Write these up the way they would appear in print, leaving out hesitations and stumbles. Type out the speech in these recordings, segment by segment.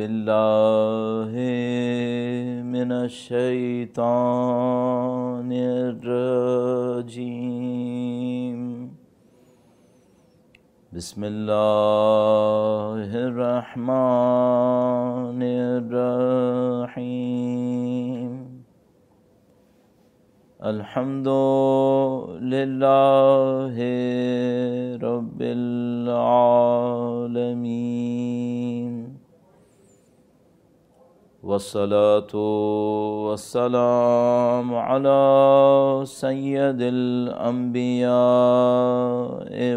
باللہ من الشیطان الرجیم بسم اللہ الرحمن الرحیم الحمد للہ رب العالمین والصلاة والسلام على سید الانبیاء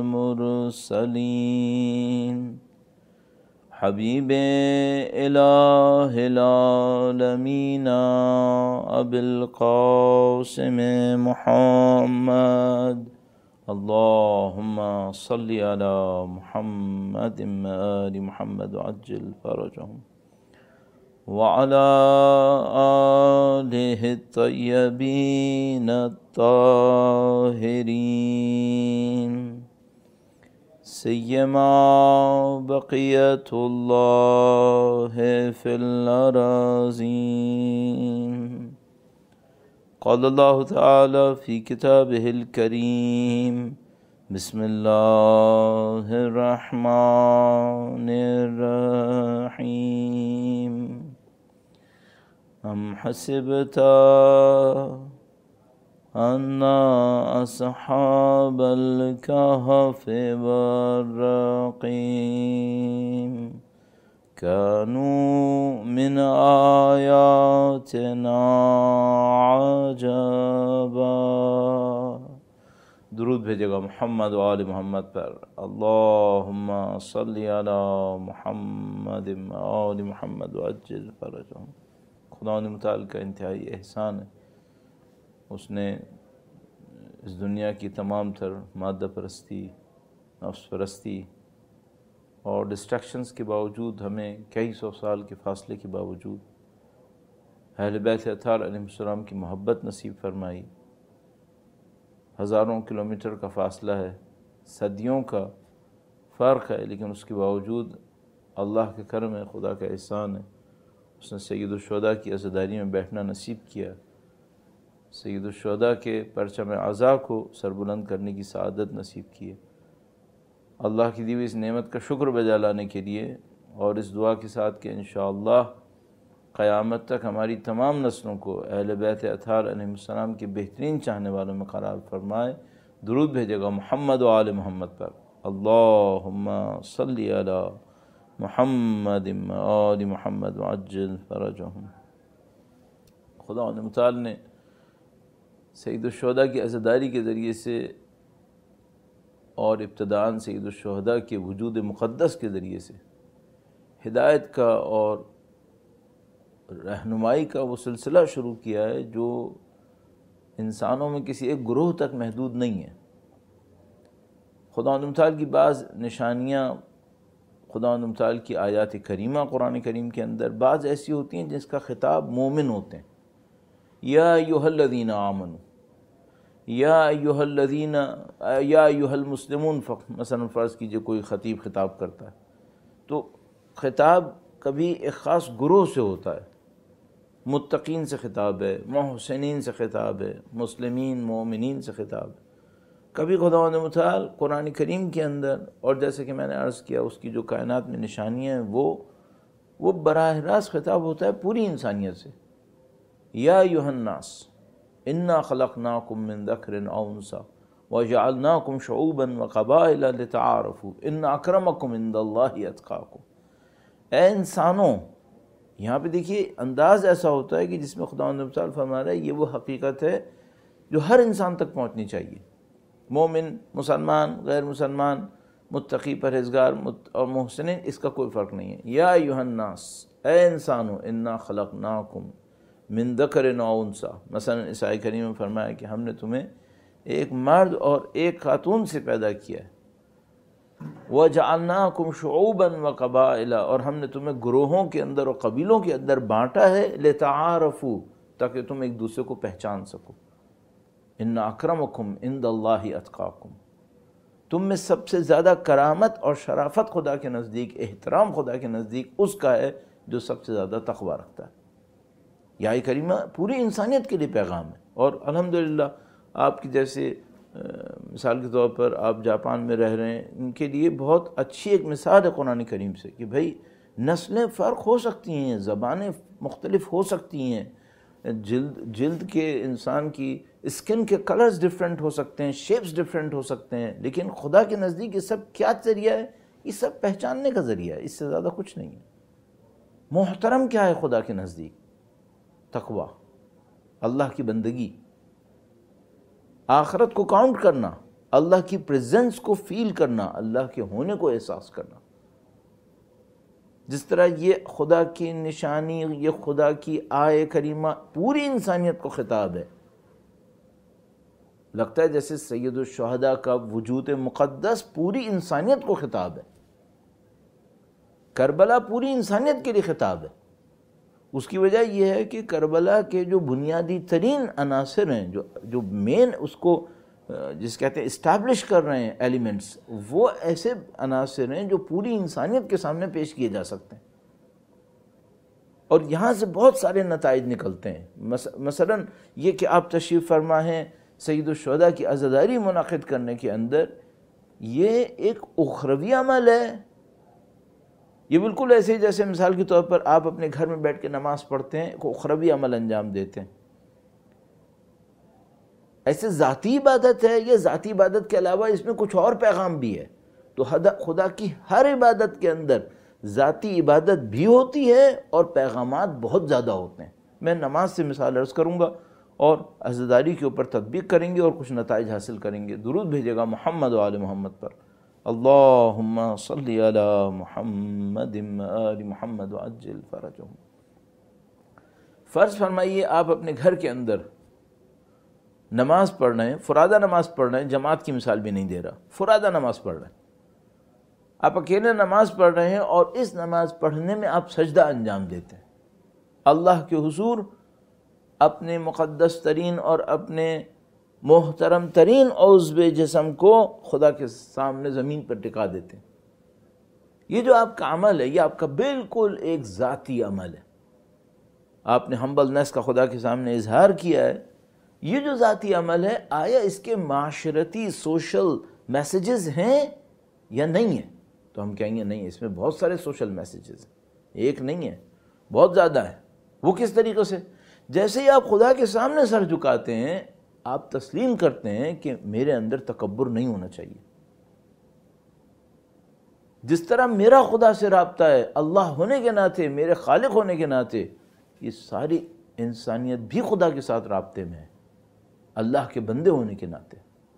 والمرسلین حبیب الہ العالمین ابی القاسم محمد اللہم صلی علی محمد آل محمد وعجل فرجہم وعلى آلہ الطیبین الطاہرین سیما بقیت اللہ فی الأراضین قال اللہ تعالی فی کتابہ الکریم بسم اللہ الرحمن الرحیم ام حسبت ان اصحاب الكهف والرقیم كانوا من آیاتنا عجبا۔ درود بھیجے گا محمد و آل محمد پر، اللہم صلی علی محمد و آل محمد وعجل فرجہم۔ خدا متعال کا انتہائی احسان ہے، اس نے اس دنیا کی تمام تر مادہ پرستی، نفس پرستی اور ڈسٹریکشنز کے باوجود ہمیں کئی سو سال کے فاصلے کے باوجود اہل بیت اطہار علیہ السلام کی محبت نصیب فرمائی۔ ہزاروں کلومیٹر کا فاصلہ ہے، صدیوں کا فرق ہے، لیکن اس کے باوجود اللہ کے کرم ہے، خدا کا احسان ہے، اس نے سید الشہداء کی عزاداری میں بیٹھنا نصیب کیا، سید الشہداء کے پرچم عزا کو سربلند کرنے کی سعادت نصیب کی ہے۔ اللہ کی دی ہوئی اس نعمت کا شکر بجا لانے کے لیے اور اس دعا کے ساتھ کہ انشاءاللہ قیامت تک ہماری تمام نسلوں کو اہل بیت اطہار علیہ السلام کے بہترین چاہنے والوں میں قرار فرمائے، درود بھیجے گا محمد و آل محمد پر، اللہم صلی علی محمد و آل محمد وعجل فرجہم۔ خدا متعال نے سید الشہداء کی عزاداری کے ذریعے سے اور ابتداءً سید الشہداء کے وجود مقدس کے ذریعے سے ہدایت کا اور رہنمائی کا وہ سلسلہ شروع کیا ہے جو انسانوں میں کسی ایک گروہ تک محدود نہیں ہے۔ خدا متعال کی بعض نشانیاں، خدا متعال کی آیات کریمہ قرآن کریم کے اندر بعض ایسی ہوتی ہیں جس کا خطاب مومن ہوتے ہیں، یا ایھا الذین آمنوا، یا ایھا الذین، یا ایھا المسلمون، مثلا فرض کیجئے کوئی خطیب خطاب کرتا ہے تو خطاب کبھی ایک خاص گروہ سے ہوتا ہے، متقین سے خطاب ہے، محسنین سے خطاب ہے، مسلمین مومنین سے خطاب ہے۔ کبھی خداوند متعال قرآن کریم کے اندر، اور جیسے کہ میں نے عرض کیا اس کی جو کائنات میں نشانیاں ہیں وہ براہ راست خطاب ہوتا ہے پوری انسانیت سے۔ یا ایھا الناس انا خلقناکم من ذکر او انثی وجعلناکم شعوبا وقبائل لتعارفوا ان اکرمکم عند اللہ اتقاکم۔ اے انسانوں، یہاں پہ دیکھیے انداز ایسا ہوتا ہے کہ جس میں خداوند متعال فرما رہا ہے یہ وہ حقیقت ہے جو ہر انسان تک پہنچنی چاہیے، مومن، مسلمان، غیر مسلمان، متقی، پرہیزگار اور محسنین، اس کا کوئی فرق نہیں ہے۔ یا ایھا الناس، اے انسانوں، انا خلقناکم من ذکر او انثی، مثلا اس آیت کریمہ میں فرمایا کہ ہم نے تمہیں ایک مرد اور ایک خاتون سے پیدا کیا ہے، وَجَعَلْنَاكُمْ شُعُوبًا وَقَبَائِلَ، اور ہم نے تمہیں گروہوں کے اندر اور قبیلوں کے اندر بانٹا ہے، لِتَعَارَفُوا، تاکہ تم ایک دوسرے کو پہچان سکو، إِنَّ أَكْرَمَكُمْ عِنْدَ اللَّهِ أَتْقَاكُمْ، تم میں سب سے زیادہ کرامت اور شرافت خدا کے نزدیک، احترام خدا کے نزدیک اس کا ہے جو سب سے زیادہ تقویٰ رکھتا ہے۔ یہ آیت کریمہ پوری انسانیت کے لیے پیغام ہے، اور الحمدللہ آپ کی جیسے مثال کے طور پر آپ جاپان میں رہ رہے ہیں، ان کے لیے بہت اچھی ایک مثال ہے قرآن کریم سے کہ بھائی نسلیں فرق ہو سکتی ہیں، زبانیں مختلف ہو سکتی ہیں، جلد کے انسان کی اسکن کے کلرز ڈیفرنٹ ہو سکتے ہیں، شیپس ڈیفرنٹ ہو سکتے ہیں، لیکن خدا کے نزدیک یہ سب کیا ذریعہ ہے؟ یہ سب پہچاننے کا ذریعہ ہے، اس سے زیادہ کچھ نہیں ہے۔ محترم کیا ہے خدا کے نزدیک؟ تقویٰ، اللہ کی بندگی، آخرت کو کاؤنٹ کرنا، اللہ کی پریزنس کو فیل کرنا، اللہ کے ہونے کو احساس کرنا۔ جس طرح یہ خدا کی نشانی، یہ خدا کی آیت کریمہ پوری انسانیت کو خطاب ہے، لگتا ہے جیسے سید الشہداء کا وجود مقدس پوری انسانیت کو خطاب ہے، کربلا پوری انسانیت کے لیے خطاب ہے۔ اس کی وجہ یہ ہے کہ کربلا کے جو بنیادی ترین عناصر ہیں، جو مین اس کو جس کہتے ہیں اسٹیبلش کر رہے ہیں ایلیمنٹس، وہ ایسے عناصر ہیں جو پوری انسانیت کے سامنے پیش کیے جا سکتے ہیں، اور یہاں سے بہت سارے نتائج نکلتے ہیں۔ مثلا یہ کہ آپ تشریف فرما ہیں سید الشہداء کی عزاداری منعقد کرنے کے اندر، یہ ایک اخروی عمل ہے۔ یہ بالکل ایسے ہی جیسے مثال کے طور پر آپ اپنے گھر میں بیٹھ کے نماز پڑھتے ہیں، ایک اخروی عمل انجام دیتے ہیں۔ ایسے ذاتی عبادت ہے، یہ ذاتی عبادت کے علاوہ اس میں کچھ اور پیغام بھی ہے۔ تو خدا کی ہر عبادت کے اندر ذاتی عبادت بھی ہوتی ہے اور پیغامات بہت زیادہ ہوتے ہیں۔ میں نماز سے مثال عرض کروں گا اور عزاداری کے اوپر تطبیق کریں گے اور کچھ نتائج حاصل کریں گے۔ درود بھیجے گا محمد و آل محمد پر، اللہم صلی علی محمد آل محمد وعجل فرجہم۔ فرض فرمائیے آپ اپنے گھر کے اندر نماز پڑھ رہے ہیں، فرادہ نماز پڑھ رہے ہیں، جماعت کی مثال بھی نہیں دے رہا، فرادہ نماز پڑھ رہے ہیں، آپ اکیلے نماز پڑھ رہے ہیں اور اس نماز پڑھنے میں آپ سجدہ انجام دیتے ہیں اللہ کے حضور، اپنے مقدس ترین اور اپنے محترم ترین عضو جسم کو خدا کے سامنے زمین پر ٹکا دیتے ہیں۔ یہ جو آپ کا عمل ہے، یہ آپ کا بالکل ایک ذاتی عمل ہے، آپ نے ہمبلنس کا خدا کے سامنے اظہار کیا ہے۔ یہ جو ذاتی عمل ہے، آیا اس کے معاشرتی سوشل میسیجز ہیں یا نہیں ہیں؟ تو ہم کہیں گے نہیں، اس میں بہت سارے سوشل میسیجز ہیں، ایک نہیں ہے، بہت زیادہ ہے۔ وہ کس طریقے سے؟ جیسے ہی آپ خدا کے سامنے سر جھکاتے ہیں، آپ تسلیم کرتے ہیں کہ میرے اندر تکبر نہیں ہونا چاہیے۔ جس طرح میرا خدا سے رابطہ ہے اللہ ہونے کے ناطے، میرے خالق ہونے کے ناطے، یہ ساری انسانیت بھی خدا کے ساتھ رابطے میں ہے اللہ کے بندے ہونے کے ناطے۔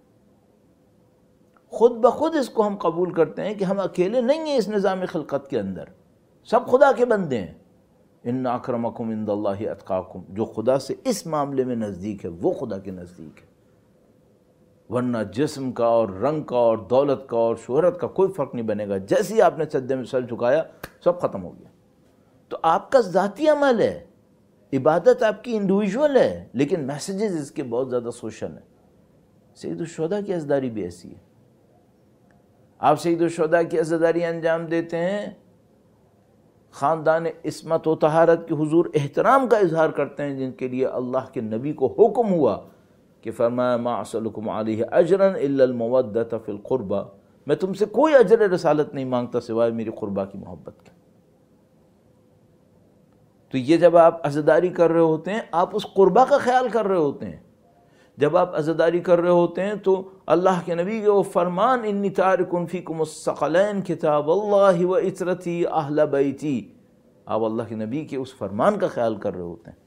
خود بخود اس کو ہم قبول کرتے ہیں کہ ہم اکیلے نہیں ہیں اس نظام خلقت کے اندر، سب خدا کے بندے ہیں۔ ان اکرمکم عند اللہ اتقاکم، جو خدا سے اس معاملے میں نزدیک ہے وہ خدا کے نزدیک ہے، ورنہ جسم کا اور رنگ کا اور دولت کا اور شہرت کا کوئی فرق نہیں بنے گا۔ جیسے ہی آپ نے سجدے میں سر جھکایا سب ختم ہو گیا۔ تو آپ کا ذاتی عمل ہے، عبادت آپ کی انڈیویجول ہے، لیکن میسیجز اس کے بہت زیادہ سوشل ہیں۔ سید الشہداء کی عزاداری بھی ایسی ہے، آپ سید الشہداء کی عزاداری انجام دیتے ہیں، خاندان عصمت و طہارت کے حضور احترام کا اظہار کرتے ہیں، جن کے لیے اللہ کے نبی کو حکم ہوا کہ فرمایا ما اسألکم علیہ اجرا الا المودۃ فی القربى، میں تم سے کوئی اجر رسالت نہیں مانگتا سوائے میری قربا کی محبت کے۔ تو یہ جب آپ عزاداری کر رہے ہوتے ہیں، آپ اس قربا کا خیال کر رہے ہوتے ہیں۔ جب آپ عزاداری کر رہے ہوتے ہیں تو اللہ کے نبی کے وہ فرمان انی تارک فیکم الثقلین کتاب اللہ و عترتی اہل بیتی، آپ اللہ کے نبی کے اس فرمان کا خیال کر رہے ہوتے ہیں۔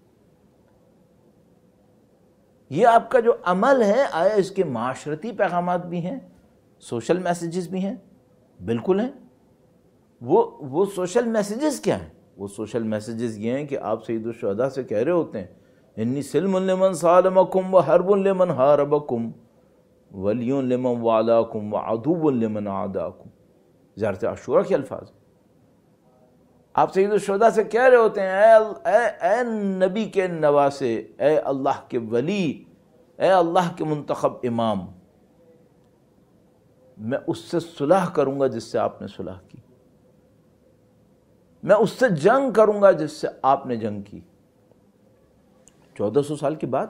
یہ آپ کا جو عمل ہے، آیا اس کے معاشرتی پیغامات بھی ہیں، سوشل میسیجز بھی ہیں؟ بالکل ہیں۔ وہ سوشل میسیجز کیا ہیں؟ وہ سوشل میسیجز یہ ہیں کہ آپ سید الشہداء سے کہہ رہے ہوتے ہیں انی سلم لمن سالمکم و حرب لمن حاربکم ولی لمن والاکم و عدو لمن عاداکم، زیارت عاشورہ کے الفاظ۔ آپ سید الشہداء سے کہہ رہے ہوتے ہیں اے نبی کے نواسے، اے اللہ کے ولی، اے اللہ کے منتخب امام، میں اس سے صلح کروں گا جس سے آپ نے صلح کی، میں اس سے جنگ کروں گا جس سے آپ نے جنگ کی۔ 1400 سال کی بات،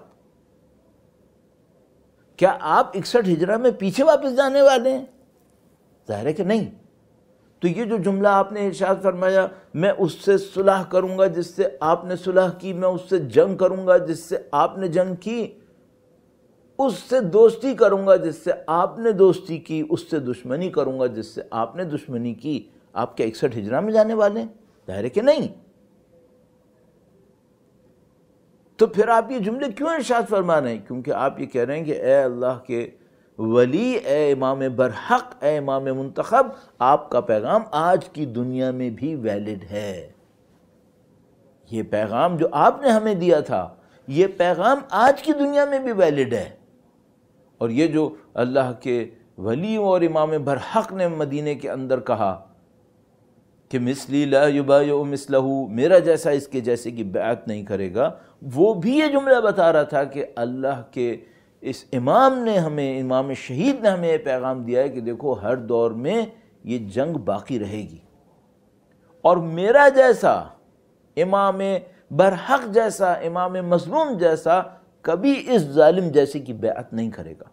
کیا آپ 61 ہجرہ میں پیچھے واپس جانے والے ہیں؟ ظاہر ہے کہ نہیں۔ تو یہ جو جملہ آپ نے ارشاد فرمایا، میں اس سے صلح کروں گا جس سے آپ نے صلح کی، میں اس سے جنگ کروں گا جس سے آپ نے جنگ کی، اس سے دوستی کروں گا جس سے آپ نے دوستی کی، اس سے دشمنی کروں گا جس سے آپ نے دشمنی کی، آپ کیا 61 ہجرہ میں جانے والے ہیں؟ ظاہر ہے کہ نہیں۔ تو پھر آپ یہ جملے کیوں ارشاد فرما رہے ہیں؟ کیونکہ آپ یہ کہہ رہے ہیں کہ اے اللہ کے ولی، اے امام برحق، اے امام منتخب، آپ کا پیغام آج کی دنیا میں بھی ویلڈ ہے۔ یہ پیغام جو آپ نے ہمیں دیا تھا، یہ پیغام آج کی دنیا میں بھی ویلڈ ہے۔ اور یہ جو اللہ کے ولی اور امام برحق نے مدینے کے اندر کہا کہ مثلی لا یبایع مثلہ، میرا جیسا اس کے جیسے کی بیعت نہیں کرے گا، وہ بھی یہ جملہ بتا رہا تھا کہ اللہ کے اس امام نے ہمیں، امام شہید نے ہمیں یہ پیغام دیا ہے کہ دیکھو ہر دور میں یہ جنگ باقی رہے گی، اور میرا جیسا، امام برحق جیسا، امام مظلوم جیسا کبھی اس ظالم جیسے کی بیعت نہیں کرے گا۔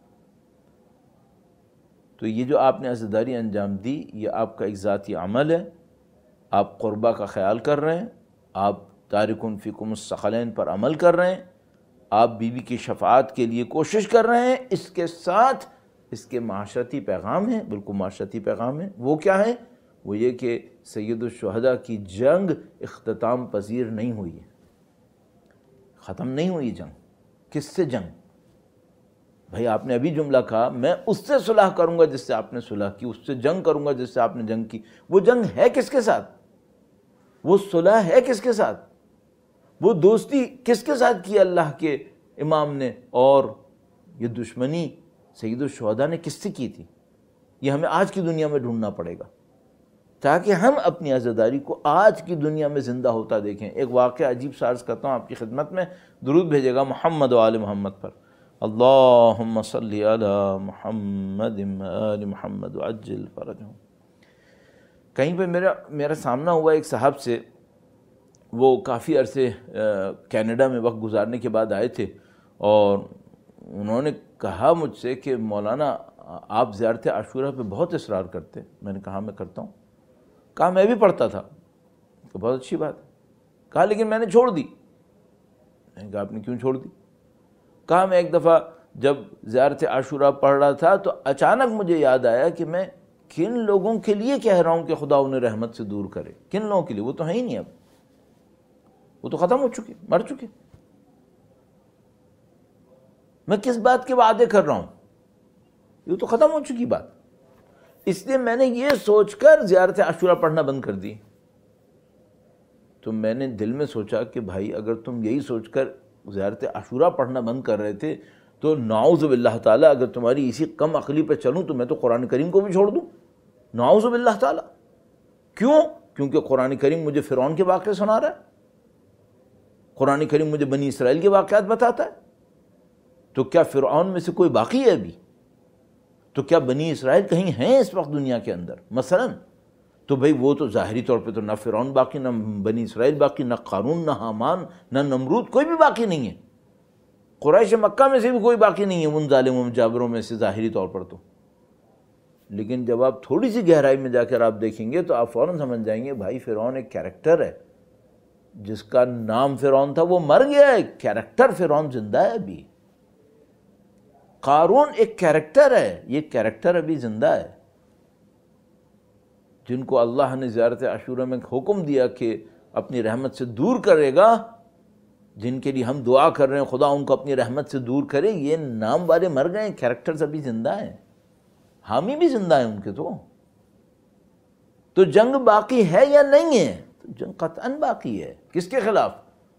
تو یہ جو آپ نے عزاداری انجام دی، یہ آپ کا ایک ذاتی عمل ہے، آپ قربہ کا خیال کر رہے ہیں، آپ تارکن فیکم الثقلین پر عمل کر رہے ہیں، آپ بیوی کی شفاعت کے لیے کوشش کر رہے ہیں، اس کے ساتھ اس کے معاشرتی پیغام ہیں، بالکل معاشرتی پیغام ہیں۔ وہ کیا ہے؟ وہ یہ کہ سید الشہداء کی جنگ اختتام پذیر نہیں ہوئی ہے، ختم نہیں ہوئی جنگ۔ کس سے جنگ؟ بھائی آپ نے ابھی جملہ کہا میں اس سے صلح کروں گا جس سے آپ نے صلح کی، اس سے جنگ کروں گا جس سے آپ نے جنگ کی۔ وہ جنگ ہے کس کے ساتھ؟ وہ صلح ہے کس کے ساتھ؟ وہ دوستی کس کے ساتھ کی اللہ کے امام نے؟ اور یہ دشمنی سید الشہداء نے کس سے کی تھی؟ یہ ہمیں آج کی دنیا میں ڈھونڈنا پڑے گا تاکہ ہم اپنی عزاداری کو آج کی دنیا میں زندہ ہوتا دیکھیں۔ ایک واقعہ عجیب سا عرض کرتا ہوں آپ کی خدمت میں، درود بھیجے گا محمد و آل محمد پر۔ اللہم صلی علی محمد آل محمد وعجل فرجہم۔ کہیں پہ میرا سامنا ہوا ایک صاحب سے، وہ کافی عرصے کینیڈا میں وقت گزارنے کے بعد آئے تھے، اور انہوں نے کہا مجھ سے کہ مولانا آپ زیارت عاشورہ پہ بہت اصرار کرتے۔ میں نے کہا میں کرتا ہوں، کہا میں بھی پڑھتا تھا، تو بہت اچھی بات ہے، کہا لیکن میں نے چھوڑ دی۔ میں نے کہا آپ نے کیوں چھوڑ دی؟ کہا میں ایک دفعہ جب زیارت عاشورہ پڑھ رہا تھا تو اچانک مجھے یاد آیا کہ میں کن لوگوں کے لیے کہہ رہا ہوں کہ خدا انہیں رحمت سے دور کرے، کن لوگوں کے لیے؟ وہ تو ہیں ہی نہیں، اب وہ تو ختم ہو چکے، مر چکے۔ میں کس بات کے وعدے کر رہا ہوں؟ یہ تو ختم ہو چکی بات۔ اس لیے میں نے یہ سوچ کر زیارت عاشورہ پڑھنا بند کر دی۔ تو میں نے دل میں سوچا کہ بھائی اگر تم یہی سوچ کر زیارت عاشورہ پڑھنا بند کر رہے تھے تو نعوذ باللہ تعالیٰ اگر تمہاری اسی کم عقلی پہ چلوں تو میں تو قرآن کریم کو بھی چھوڑ دوں، نعوذ باللہ تعالیٰ۔ کیوں؟ کیونکہ قرآن کریم مجھے فرعون کے واقعے سنا رہا ہے، قرآن کریم مجھے بنی اسرائیل کے واقعات بتاتا ہے۔ تو کیا فرعون میں سے کوئی باقی ہے ابھی؟ تو کیا بنی اسرائیل کہیں ہیں اس وقت دنیا کے اندر مثلا؟ تو بھئی وہ تو ظاہری طور پہ تو نہ فرعون باقی، نہ بنی اسرائیل باقی، نہ قارون، نہ حامان، نہ نمرود، کوئی بھی باقی نہیں ہے۔ قریش مکہ میں سے بھی کوئی باقی نہیں ہے ان ظالموں جابروں میں سے ظاہری طور پر تو۔ لیکن جب آپ تھوڑی سی گہرائی میں جا کر آپ دیکھیں گے تو آپ فوراً سمجھ جائیں گے بھائی فرعون ایک کیریکٹر ہے، جس کا نام فرعون تھا وہ مر گیا ہے، کیریکٹر فرعون زندہ ہے ابھی۔ قارون ایک کیریکٹر ہے، یہ کیریکٹر ابھی زندہ ہے۔ جن کو اللہ نے زیارت عاشورہ میں حکم دیا کہ اپنی رحمت سے دور کرے گا، جن کے لیے ہم دعا کر رہے ہیں خدا ان کو اپنی رحمت سے دور کرے، یہ نام والے مر گئے، کیریکٹرز ابھی زندہ ہیں، حامی بھی زندہ ہیں ان کے۔ تو جنگ باقی ہے یا نہیں ہے؟ تو جنگ قطعاً باقی ہے۔ کس کے خلاف؟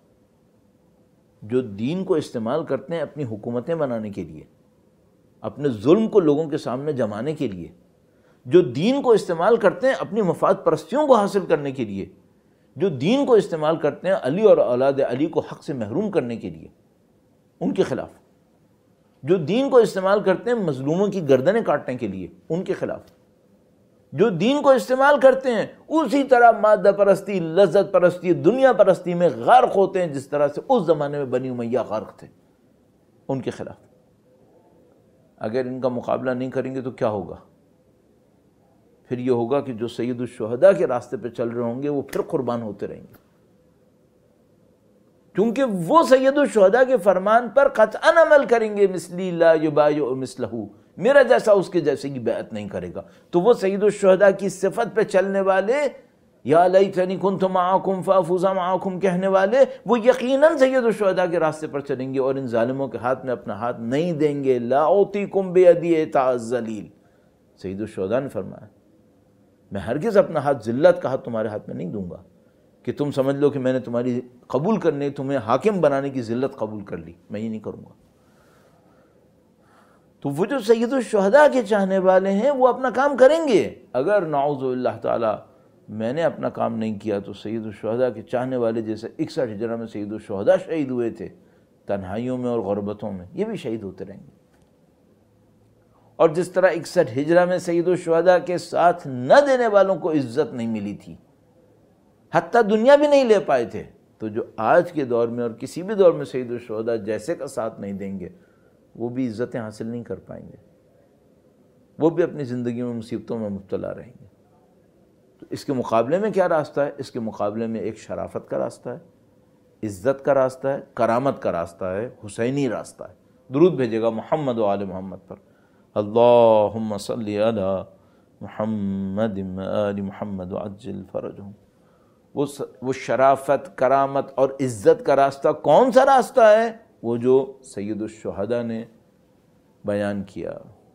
جو دین کو استعمال کرتے ہیں اپنی حکومتیں بنانے کے لیے، اپنے ظلم کو لوگوں کے سامنے جمانے کے لیے، جو دین کو استعمال کرتے ہیں اپنی مفاد پرستیوں کو حاصل کرنے کے لیے، جو دین کو استعمال کرتے ہیں علی اور اولاد علی کو حق سے محروم کرنے کے لیے، ان کے خلاف۔ جو دین کو استعمال کرتے ہیں مظلوموں کی گردنیں کاٹنے کے لیے، ان کے خلاف، جو دین کو استعمال کرتے ہیں اسی طرح مادہ پرستی، لذت پرستی، دنیا پرستی میں غرق ہوتے ہیں جس طرح سے اس زمانے میں بنی امیہ غرق تھے، ان کے خلاف۔ اگر ان کا مقابلہ نہیں کریں گے تو کیا ہوگا؟ پھر یہ ہوگا کہ جو سید الشہداء کے راستے پہ چل رہے ہوں گے وہ پھر قربان ہوتے رہیں گے، کیونکہ وہ سید الشہداء کے فرمان پر قطعاً عمل کریں گے، مثلی لا یبایع مثلہ، میرا جیسا اس کے جیسے کی بیعت نہیں کرے گا۔ تو وہ سید الشہداء کی صفت پہ چلنے والے، یا لیتنی کنت معکم فافوز معکم کہنے والے، وہ یقیناً سید الشہداء کے راستے پر چلیں گے اور ان ظالموں کے ہاتھ میں اپنا ہاتھ نہیں دیں گے۔ لا اعطیکم بیدی اطاع الذلیل، سید الشہداء نے فرمایا میں ہرگز اپنا ہاتھ، ذلت کا ہاتھ تمہارے ہاتھ میں نہیں دوں گا کہ تم سمجھ لو کہ میں نے تمہاری قبول کرنے، تمہیں حاکم بنانے کی ذلت قبول کر لی، میں یہ نہیں کروں گا۔ تو وہ جو سید الشہداء کے چاہنے والے ہیں وہ اپنا کام کریں گے۔ اگر نعوذ باللہ تعالی میں نے اپنا کام نہیں کیا تو سید الشہداء کے چاہنے والے جیسے 61 ہجرہ میں سید الشہداء شہید ہوئے تھے تنہائیوں میں اور غربتوں میں، یہ بھی شہید ہوتے رہیں گے۔ اور جس طرح 61 ہجرہ میں سید الشہداء کے ساتھ نہ دینے والوں کو عزت نہیں ملی تھی، حتیٰ دنیا بھی نہیں لے پائے تھے، تو جو آج کے دور میں اور کسی بھی دور میں سید الشہداء جیسے کا ساتھ نہیں دیں گے وہ بھی عزتیں حاصل نہیں کر پائیں گے، وہ بھی اپنی زندگی میں مصیبتوں میں مبتلا رہیں گے۔ تو اس کے مقابلے میں کیا راستہ ہے؟ اس کے مقابلے میں ایک شرافت کا راستہ ہے، عزت کا راستہ ہے، کرامت کا راستہ ہے، حسینی راستہ ہے۔ درود بھیجے گا محمد و آل محمد پر، اللہم صلی علی محمد و آل محمد وعجل فرجہم۔ وہ شرافت، کرامت اور عزت کا راستہ کون سا راستہ ہے؟ وہ جو سید الشہداء نے بیان کیا،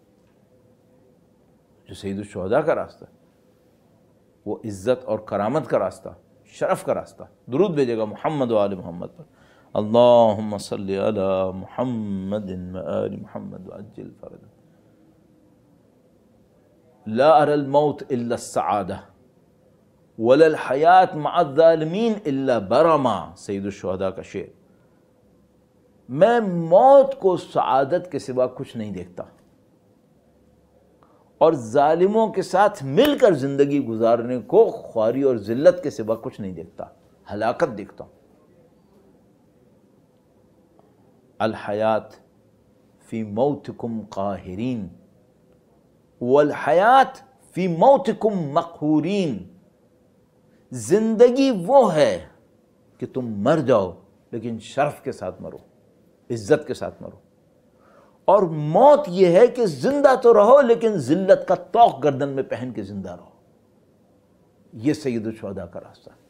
جو سید الشہداء کا راستہ، وہ عزت اور کرامت کا راستہ، شرف کا راستہ۔ درود بھیجے گا محمد و آل محمد پر، اللہم صلی علی محمد و آل محمد وعجل فرجہم۔ لا اری الموت الا السعادہ ولا الحیات مع الظالمین الا برما، سید الشہداء کا شعر۔ میں موت کو سعادت کے سوا کچھ نہیں دیکھتا اور ظالموں کے ساتھ مل کر زندگی گزارنے کو خواری اور ذلت کے سوا کچھ نہیں دیکھتا، ہلاکت دیکھتا ہوں۔ الحیات فی موتکم قاہرین والحیات فی موتکم مقہورین، زندگی وہ ہے کہ تم مر جاؤ لیکن شرف کے ساتھ مرو، عزت کے ساتھ مرو، اور موت یہ ہے کہ زندہ تو رہو لیکن ذلت کا طوق گردن میں پہن کے زندہ رہو۔ یہ سید الشہداء کا راستہ ہے۔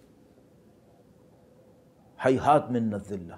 ہیہات من الذلہ،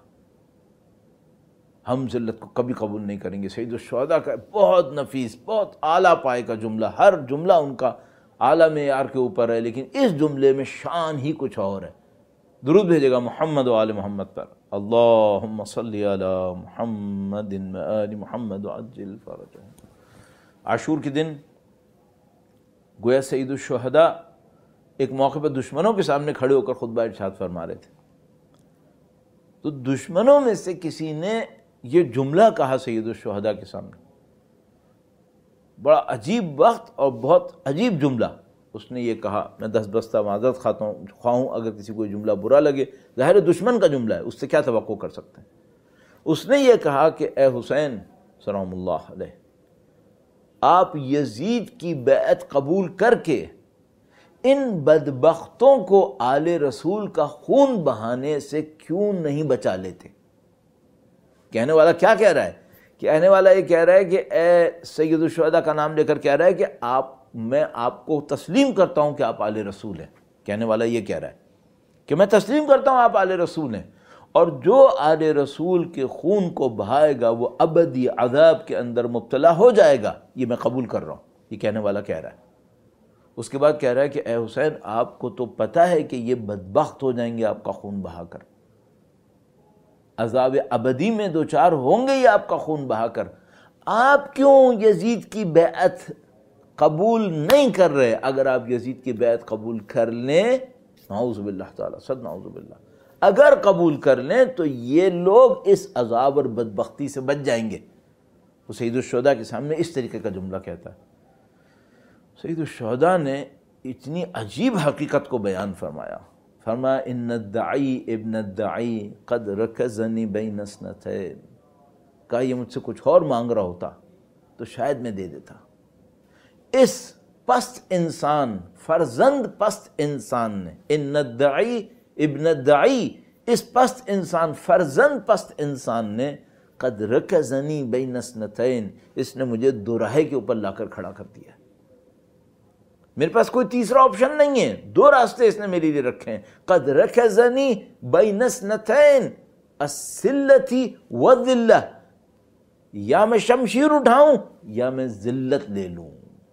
ہم ذلت کو کبھی قبول نہیں کریں گے۔ سید الشہداء کا بہت نفیس، بہت اعلیٰ پائے کا جملہ، ہر جملہ ان کا اعلیٰ معیار کے اوپر ہے، لیکن اس جملے میں شان ہی کچھ اور ہے۔ درود بھیجے گا محمد و آل محمد پر، اللہم صلی علی محمد و آل محمد وعجل فرجہم۔ عاشور کے دن گویا سید الشہداء ایک موقع پر دشمنوں کے سامنے کھڑے ہو کر خطبہ ارشاد فرما رہے تھے، تو دشمنوں میں سے کسی نے یہ جملہ کہا سید الشہداء کے سامنے، بڑا عجیب وقت اور بہت عجیب جملہ۔ اس نے یہ کہا، میں دست بستہ معذرت خواہ ہوں اگر کسی کو یہ جملہ برا لگے، ظاہر دشمن کا جملہ ہے، اس سے کیا توقع کر سکتے ہیں۔ اس نے یہ کہا کہ اے حسین سلام اللہ علیہ، آپ یزید کی بیعت قبول کر کے ان بدبختوں کو آل رسول کا خون بہانے سے کیوں نہیں بچا لیتے؟ کہنے والا کیا کہہ رہا ہے؟ کہنے والا یہ کہہ رہا ہے کہ اے سید الشہداء کا نام لے کر کہہ رہا ہے کہ میں آپ کو تسلیم کرتا ہوں کہ آپ آل رسول ہیں۔ کہنے والا یہ کہہ رہا ہے کہ میں تسلیم کرتا ہوں آپ آل رسول ہیں، اور جو آل رسول کے خون کو بہائے گا وہ ابدی عذاب کے اندر مبتلا ہو جائے گا، یہ میں قبول کر رہا ہوں، یہ کہنے والا کہہ رہا ہے۔ اس کے بعد کہہ رہا ہے کہ اے حسین آپ کو تو پتہ ہے کہ یہ بدبخت ہو جائیں گے آپ کا خون بہا کر، عذاب ابدی میں دوچار ہوں گے یہ آپ کا خون بہا کر، آپ کیوں یزید کی بیعت قبول نہیں کر رہے؟ اگر آپ یزید کی بیعت قبول کر لیں، نعوذ باللہ تعالی، صد نعوذ باللہ، اگر قبول کر لیں تو یہ لوگ اس عذاب اور بدبختی سے بچ جائیں گے۔ وہ سید الشہداء کے سامنے اس طریقے کا جملہ کہتا ہے. سید الشہداء نے اتنی عجیب حقیقت کو بیان فرمایا. فرمایا ان الدعی ابن الدعی قد رکزنی بین اثنتین. کہا یہ مجھ سے کچھ اور مانگ رہا ہوتا تو شاید میں دے دیتا. اس پست انسان، فرزند پست انسان نے، ان الدعی ابن الدعی، اس پست انسان، فرزند پست انسان نے، قد رکزنی بین اثنتین، اس نے مجھے دو راہے کے اوپر لا کر کھڑا کر دیا. میرے پاس کوئی تیسرا آپشن نہیں ہے، دو راستے اس نے میرے لیے رکھے ہیں. قد رکزنی بین اثنتین السلۃ والذلہ، یا میں شمشیر اٹھاؤں یا میں ذلت لے لوں.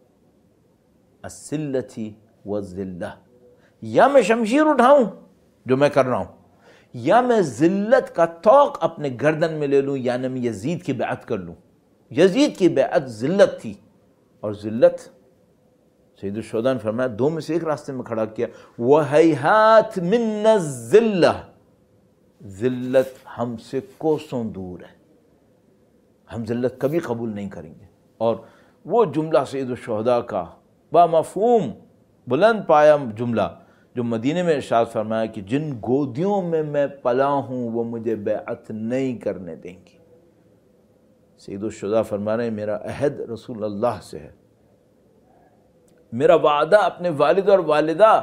السلۃ والذلہ، یا میں شمشیر اٹھاؤں جو میں کر رہا ہوں، یا میں ذلت کا طوق اپنے گردن میں لے لوں، یعنی میں یزید کی بیعت کر لوں. یزید کی بیعت ذلت تھی، اور ذلت سید الشہداء نے فرمایا دو میں سے ایک راستے میں کھڑا کیا. وَهَيْهَاتْ مِنَّا الذِّلَّةِ، ذلت ہم سے کوسوں دور ہے، ہم ذلت کبھی قبول نہیں کریں گے. اور وہ جملہ سید الشہداء کا با مفہوم بلند پایا جملہ جو مدینے میں ارشاد فرمایا کہ جن گودیوں میں میں پلا ہوں وہ مجھے بیعت نہیں کرنے دیں گی. سید الشہداء فرما رہے ہیں میرا عہد رسول اللہ سے ہے، میرا وعدہ اپنے والد اور والدہ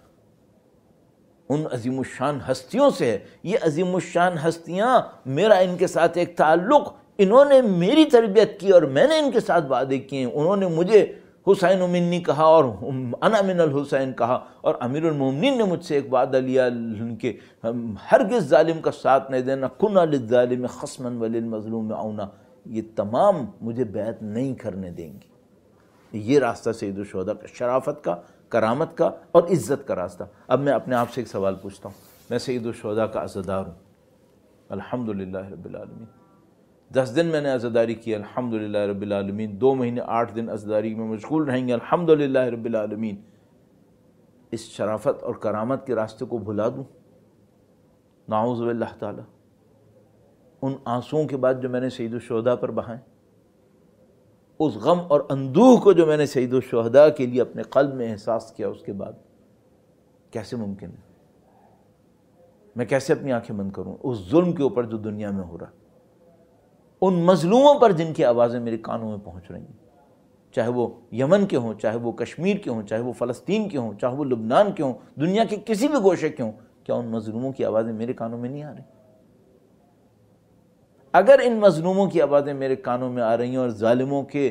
ان عظیم الشان ہستیوں سے ہے. یہ عظیم الشان ہستیاں، میرا ان کے ساتھ ایک تعلق، انہوں نے میری تربیت کی اور میں نے ان کے ساتھ وعدے کیے. انہوں نے مجھے حسین منی کہا اور انا من الحسین کہا، اور امیر المومنین نے مجھ سے ایک وعدہ لیا کہ ہرگز ظالم کا ساتھ نہیں دینا، کنا للظالم خصما وللمظلوم عونا. یہ تمام مجھے بیعت نہیں کرنے دیں گی. یہ راستہ سید الشہداء کا، شرافت کا، کرامت کا اور عزت کا راستہ. اب میں اپنے آپ سے ایک سوال پوچھتا ہوں. میں سید الشہداء کا عزادار ہوں الحمدللہ رب العالمین. 10 دن میں نے عزاداری کی الحمدللہ رب العالمین. 2 مہینے 8 دن عزاداری میں مشغول رہیں گے الحمدللہ رب العالمین. اس شرافت اور کرامت کے راستے کو بھلا دوں؟ نعوذ باللہ تعالی. ان آنسوؤں کے بعد جو میں نے سید الشہداء پر بہائے، اس غم اور اندوہ کو جو میں نے سید الشہداء کے لیے اپنے قلب میں احساس کیا، اس کے بعد کیسے ممکن ہے؟ میں کیسے اپنی آنکھیں بند کروں اس ظلم کے اوپر جو دنیا میں ہو رہا، ان مظلوموں پر جن کی آوازیں میرے کانوں میں پہنچ رہی ہیں، چاہے وہ یمن کے ہوں، چاہے وہ کشمیر کے ہوں، چاہے وہ فلسطین کے ہوں، چاہے وہ لبنان کے ہوں، دنیا کے کسی بھی گوشے کے ہوں. کیا ان مظلوموں کی آوازیں میرے کانوں میں نہیں آ رہی؟ اگر ان مظلوموں کی آوازیں میرے کانوں میں آ رہی ہیں اور ظالموں کے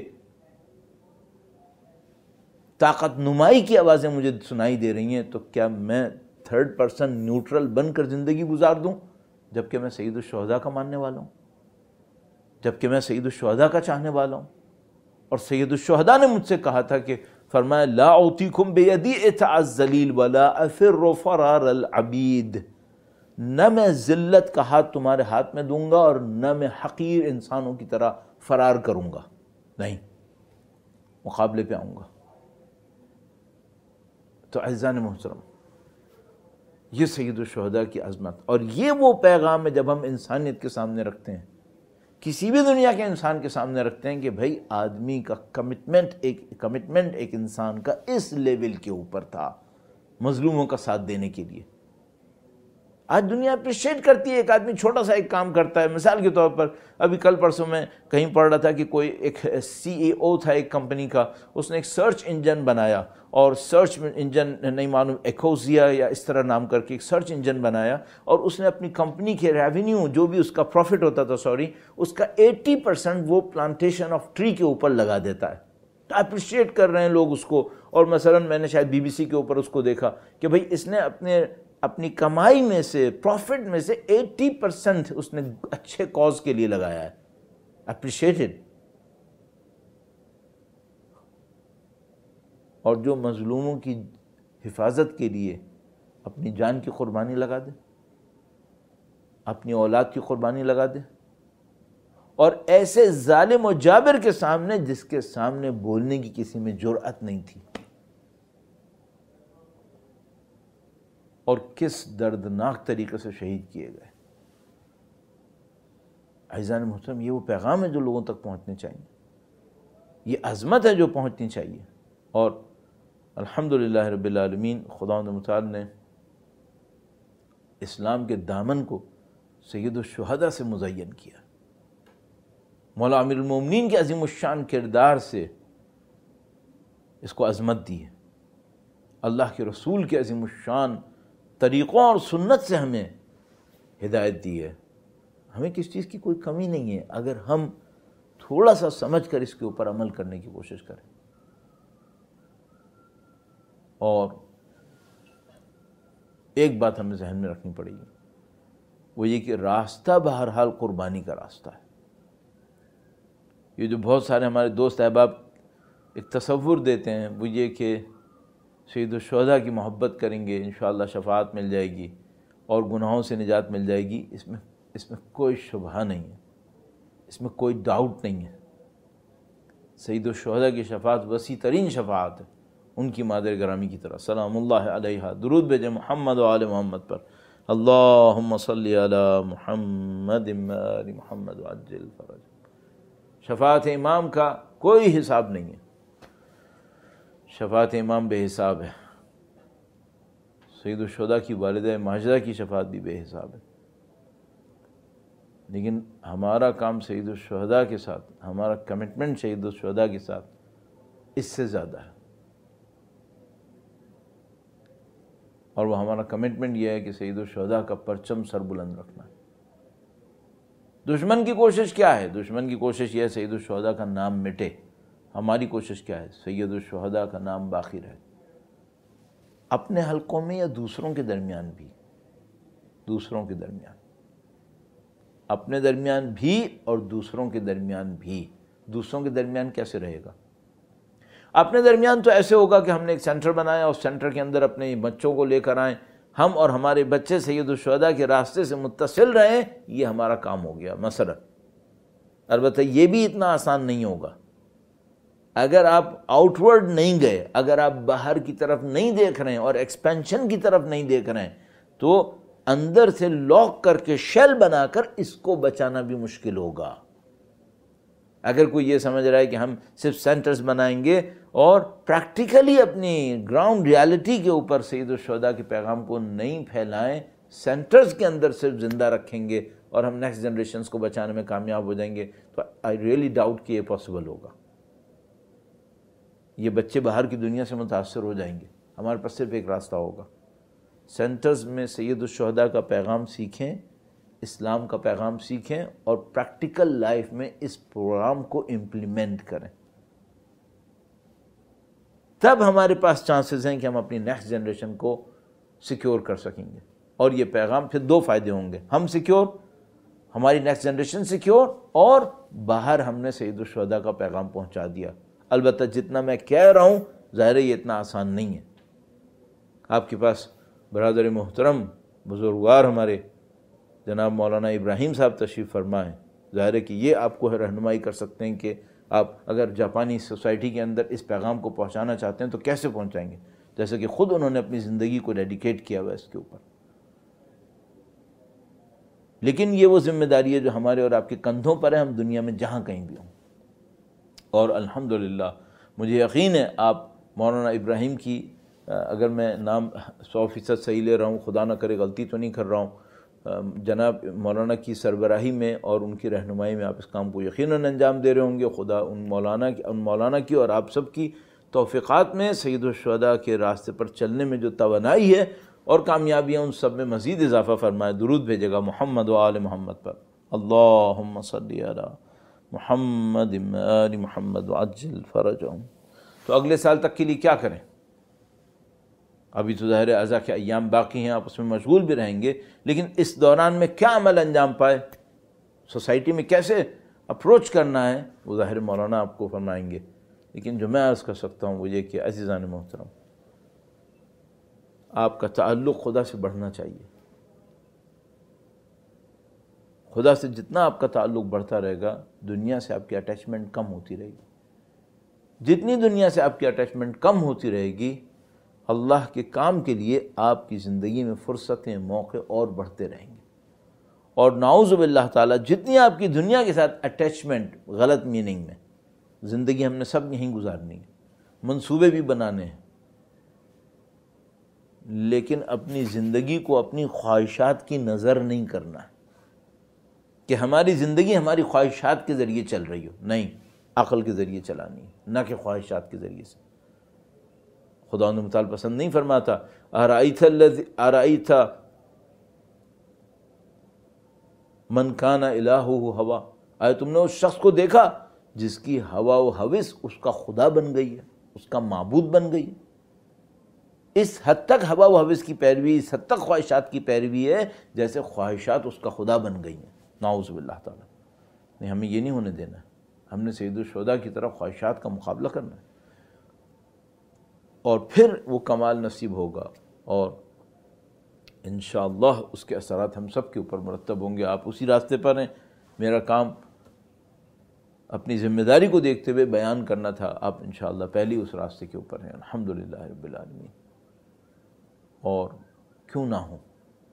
طاقت نمائی کی آوازیں مجھے سنائی دے رہی ہیں، تو کیا میں 3rd پرسن نیوٹرل بن کر زندگی گزار دوں جبکہ میں سید الشہداء کا ماننے والا ہوں، جبکہ میں سید الشہداء کا چاہنے والا ہوں؟ اور سید الشہداء نے مجھ سے کہا تھا کہ فرمایا لا اعطیکم بیدی اطاع الذلیل ولا افر فرار العبید. نہ میں ذلت کا ہاتھ تمہارے ہاتھ میں دوں گا اور نہ میں حقیر انسانوں کی طرح فرار کروں گا، نہیں، مقابلے پہ آؤں گا. تو اعزان محترم، یہ سید الشہداء کی عظمت، اور یہ وہ پیغام ہے جب ہم انسانیت کے سامنے رکھتے ہیں، کسی بھی دنیا کے انسان کے سامنے رکھتے ہیں کہ بھائی آدمی کا کمٹمنٹ ایک انسان کا اس لیول کے اوپر تھا مظلوموں کا ساتھ دینے کے لیے. آج دنیا اپریشیٹ کرتی ہے، ایک آدمی چھوٹا سا ایک کام کرتا ہے. مثال کے طور پر ابھی کل پرسوں میں کہیں پڑھ رہا تھا کہ کوئی ایک CEO تھا ایک کمپنی کا، اس نے ایک سرچ انجن بنایا، اور سرچ انجن نہیں معلوم ایکوزیا یا اس طرح نام کر کے ایک سرچ انجن بنایا، اور اس نے اپنی کمپنی کے ریونیو جو بھی اس کا پروفٹ ہوتا تھا اس کا 80% وہ پلانٹیشن آف ٹری کے اوپر لگا دیتا ہے. تو اپریشیٹ کر رہے ہیں لوگ اس کو. اور مثلا میں نے شاید BBC کے اوپر اس کو دیکھا کہ بھئی اس نے اپنی کمائی میں سے، پروفٹ میں سے 80% اس نے اچھے کاز کے لیے لگایا ہے. اپریشیٹڈ. اور جو مظلوموں کی حفاظت کے لیے اپنی جان کی قربانی لگا دے، اپنی اولاد کی قربانی لگا دے، اور ایسے ظالم و جابر کے سامنے جس کے سامنے بولنے کی کسی میں جرأت نہیں تھی، اور کس دردناک طریقے سے شہید کیے گئے. عزیزان محترم یہ وہ پیغام ہے جو لوگوں تک پہنچنے چاہیے، یہ عظمت ہے جو پہنچنی چاہیے. اور الحمدللہ رب العالمین خداوند متعال نے اسلام کے دامن کو سید الشہداء سے مزین کیا، مولا امیر المومنین کے عظیم الشان کردار سے اس کو عظمت دی ہے، اللہ کے رسول کے عظیم الشان طریقوں اور سنت سے ہمیں ہدایت دی ہے. ہمیں کس چیز کی کوئی کمی نہیں ہے اگر ہم تھوڑا سا سمجھ کر اس کے اوپر عمل کرنے کی کوشش کریں. اور ایک بات ہمیں ذہن میں رکھنی پڑے گی، وہ یہ کہ راستہ بہرحال قربانی کا راستہ ہے. یہ جو بہت سارے ہمارے دوست احباب ایک تصور دیتے ہیں وہ یہ کہ سید الشہداء کی محبت کریں گے انشاءاللہ شفاعت مل جائے گی اور گناہوں سے نجات مل جائے گی. اس میں کوئی شبہ نہیں ہے، اس میں کوئی ڈاؤٹ نہیں ہے. سید الشہداء کی شفاعت وسیع ترین شفاعت ہے ان کی مادر گرامی کی طرح. سلام اللہ علیہا، درود بھیجیں محمد و آل محمد پر. اللہم صلی علی محمد آل محمد وعجل فرج. شفاعت امام کا کوئی حساب نہیں ہے، شفاعت امام بے حساب ہے. سید الشہداء کی والدہ ماجدہ کی شفاعت بھی بے حساب ہے. لیکن ہمارا کام سید الشہداء کے ساتھ، ہمارا کمٹمنٹ سید الشہداء کے ساتھ اس سے زیادہ ہے. اور وہ ہمارا کمٹمنٹ یہ ہے کہ سید الشہداء کا پرچم سر بلند رکھنا ہے. دشمن کی کوشش کیا ہے؟ دشمن کی کوشش یہ ہے سید الشہداء کا نام مٹے. ہماری کوشش کیا ہے؟ سید الشہداء کا نام باقی رہے، اپنے حلقوں میں یا دوسروں کے درمیان بھی. دوسروں کے درمیان، اپنے درمیان بھی اور دوسروں کے درمیان بھی. دوسروں کے درمیان کیسے رہے گا؟ اپنے درمیان تو ایسے ہوگا کہ ہم نے ایک سینٹر بنایا، اس سینٹر کے اندر اپنے بچوں کو لے کر آئیں، ہم اور ہمارے بچے سید الشہداء کے راستے سے متصل رہیں، یہ ہمارا کام ہو گیا مثلا. البتہ یہ بھی اتنا آسان نہیں ہوگا. اگر آپ آؤٹ ورڈ نہیں گئے، اگر آپ باہر کی طرف نہیں دیکھ رہے ہیں اور ایکسپینشن کی طرف نہیں دیکھ رہے ہیں، تو اندر سے لاک کر کے شیل بنا کر اس کو بچانا بھی مشکل ہوگا. اگر کوئی یہ سمجھ رہا ہے کہ ہم صرف سینٹرز بنائیں گے اور پریکٹیکلی اپنی گراؤنڈ ریالٹی کے اوپر سید الشہداء کے پیغام کو نہیں پھیلائیں، سینٹرز کے اندر صرف زندہ رکھیں گے اور ہم نیکسٹ جنریشنز کو بچانے میں کامیاب ہو جائیں گے، تو آئی ریئلی ڈاؤٹ کہ یہ پاسبل ہوگا. یہ بچے باہر کی دنیا سے متاثر ہو جائیں گے. ہمارے پاس صرف ایک راستہ ہوگا، سینٹرز میں سید الشہداء کا پیغام سیکھیں، اسلام کا پیغام سیکھیں اور پریکٹیکل لائف میں اس پروگرام کو امپلیمنٹ کریں. تب ہمارے پاس چانسز ہیں کہ ہم اپنی نیکسٹ جنریشن کو سیکیور کر سکیں گے. اور یہ پیغام پھر دو فائدے ہوں گے، ہم سیکیور، ہماری نیکسٹ جنریشن سیکیور، اور باہر ہم نے سید الشہداء کا پیغام پہنچا دیا. البتہ جتنا میں کہہ رہا ہوں ظاہر ہے یہ اتنا آسان نہیں ہے. آپ کے پاس برادر محترم بزرگوار ہمارے جناب مولانا ابراہیم صاحب تشریف فرما ہیں. ظاہر ہے کہ یہ آپ کو رہنمائی کر سکتے ہیں کہ آپ اگر جاپانی سوسائٹی کے اندر اس پیغام کو پہنچانا چاہتے ہیں تو کیسے پہنچائیں گے، جیسے کہ خود انہوں نے اپنی زندگی کو ڈیڈیکیٹ کیا ہوا ہے اس کے اوپر. لیکن یہ وہ ذمہ داری ہے جو ہمارے اور آپ کے کندھوں پر ہے، ہم دنیا میں جہاں کہیں بھی ہوں. اور الحمدللہ مجھے یقین ہے آپ مولانا ابراہیم کی، اگر میں نام 100% صحیح لے رہا ہوں، خدا نہ کرے غلطی تو نہیں کر رہا ہوں، جناب مولانا کی سربراہی میں اور ان کی رہنمائی میں آپ اس کام کو یقیناً انجام دے رہے ہوں گے. خدا ان مولانا کی اور آپ سب کی توفیقات میں سید الشہداء کے راستے پر چلنے میں جو توانائی ہے اور کامیابیاں، ان سب میں مزید اضافہ فرمائے. درود بھیجے گا محمد و آل محمد پر. اللہم صلی علی محمد آل محمد وعجل فرجہم. تو اگلے سال تک کے لیے کیا کریں؟ ابھی تو ظاہر اعضاء کے ایام باقی ہیں، آپ اس میں مشغول بھی رہیں گے، لیکن اس دوران میں کیا عمل انجام پائے، سوسائٹی میں کیسے اپروچ کرنا ہے، وہ ظاہر مولانا آپ کو فرمائیں گے. لیکن جو میں عرض کر سکتا ہوں وہ یہ کہ عزیزان محترم، آپ کا تعلق خدا سے بڑھنا چاہیے. خدا سے جتنا آپ کا تعلق بڑھتا رہے گا، دنیا سے آپ کی اٹیچمنٹ کم ہوتی رہے گی. جتنی دنیا سے آپ کی اٹیچمنٹ کم ہوتی رہے گی، اللہ کے کام کے لیے آپ کی زندگی میں فرصتیں، موقع اور بڑھتے رہیں گے. اور نعوذ باللہ تعالیٰ جتنی آپ کی دنیا کے ساتھ اٹیچمنٹ غلط میننگ میں، زندگی ہم نے سب یہیں گزارنی ہے، منصوبے بھی بنانے ہیں، لیکن اپنی زندگی کو اپنی خواہشات کی نظر نہیں کرنا ہے کہ ہماری زندگی ہماری خواہشات کے ذریعے چل رہی ہو، نہیں، عقل کے ذریعے چلانی ہے، نہ کہ خواہشات کے ذریعے سے۔ خداوند متعال پسند نہیں فرماتا ارأیت من کان الہہ ہوا، آئے تم نے اس شخص کو دیکھا جس کی ہوا و ہوس اس کا خدا بن گئی ہے، اس کا معبود بن گئی ہے۔ اس حد تک ہوا و ہوس کی پیروی، اس حد تک خواہشات کی پیروی ہے جیسے خواہشات اس کا خدا بن گئی ہیں، نعوذ باللہ تعالیٰ۔ نہیں، ہمیں یہ نہیں ہونے دینا ہے، ہم نے سید الشہداء کی طرف خواہشات کا مقابلہ کرنا ہے، اور پھر وہ کمال نصیب ہوگا، اور انشاءاللہ اس کے اثرات ہم سب کے اوپر مرتب ہوں گے۔ آپ اسی راستے پر ہیں، میرا کام اپنی ذمہ داری کو دیکھتے ہوئے بیان کرنا تھا، آپ انشاءاللہ پہلی اس راستے کے اوپر ہیں، الحمدللہ رب العالمین۔ اور کیوں نہ ہوں،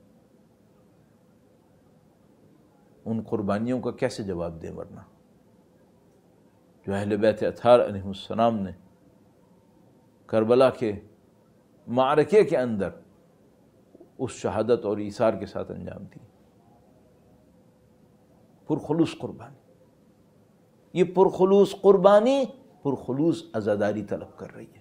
ان قربانیوں کا کیسے جواب دیں، ورنہ جو اہل بیت اطہار علیہ السلام نے کربلا کے معرکے کے اندر اس شہادت اور ایثار کے ساتھ انجام دی، پرخلوص قربانی۔ یہ پرخلوص قربانی پرخلوص عزاداری طلب کر رہی ہے،